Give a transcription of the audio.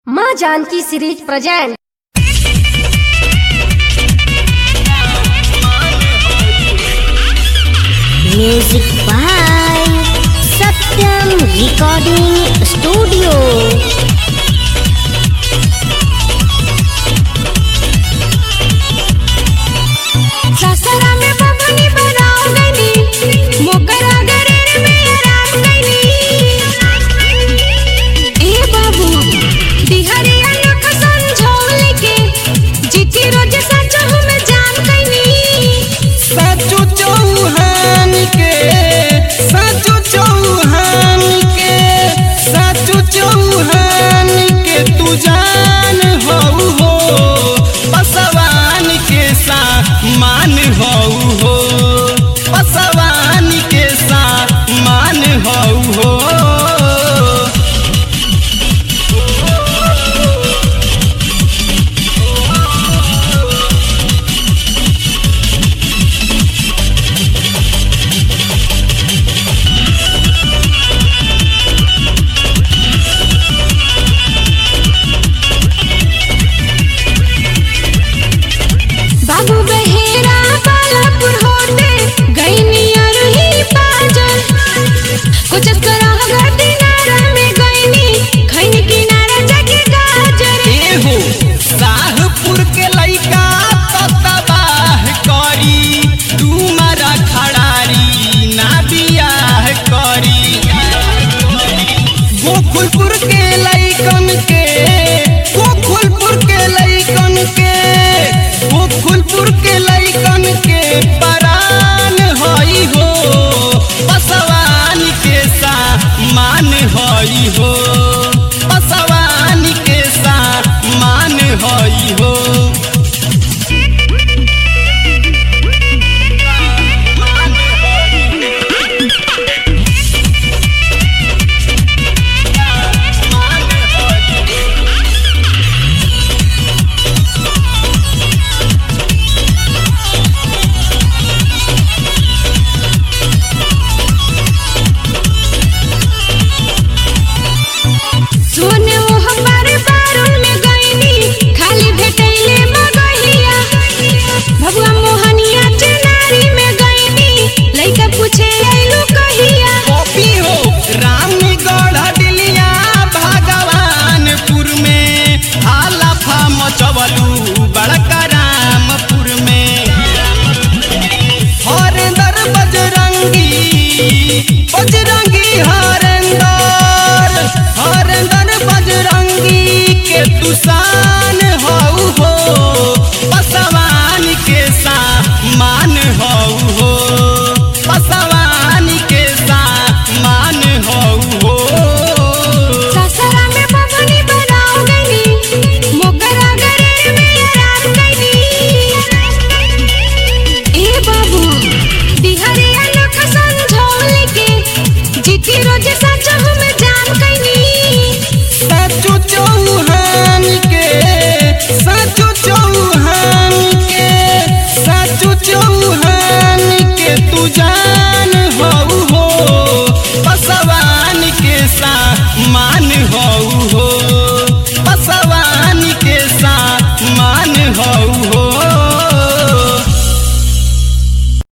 माँ Janaki series present. Music by Satyam recording studio. सासरा में बबनी बनाओ गनी मोकरा गरेर में आराम गनी ए बाबू दिहरिया नख संझोल के जीती रोज सचहु में जान गनी सचो चौहान के सचो चौहान के सचो चौहान के तू जान हो पसवान के मान हो पसवान के मान हो बाबू बहेरा बालापुर होते गईनी अरही पाजल कुछ करा गति नारा में गईनी खैनी किनारा जाके गाजर एहो शाहपुर के लइका तो तबाह करी तुम्हारा खड़ारी ना बियाह करी गोकुलपुर के लइकन के गोकुलपुर के लइकन के गोकुलपुर के लइकन के परान हई हो पसवान के मान हई हो पसवान के मान हई हो सोने वो हमारे बारुन में गईनी खाली भेटैले मगहिया भगवा मोहनिया चनारी में गईनी लइका पूछे आइलू कहिया कॉपी हो रामगढ़ डिलिया भगवानपुर में हालफा मचवलू बड़का रामपुर में हरेंदर बजरंगी बजरंगी हरेंदर बजरंगी के तुसान हो पसवान के मान हो पसवान के मान हो सासरा में बबनी बनाओ गनी मोकरा गरेर में आराम गनी ए बाबू दिहरिया नख संझोल के जीती रोज सचहु में जान गनी सचो चौहान के सचो चौहान के सचो चौहान के तू जान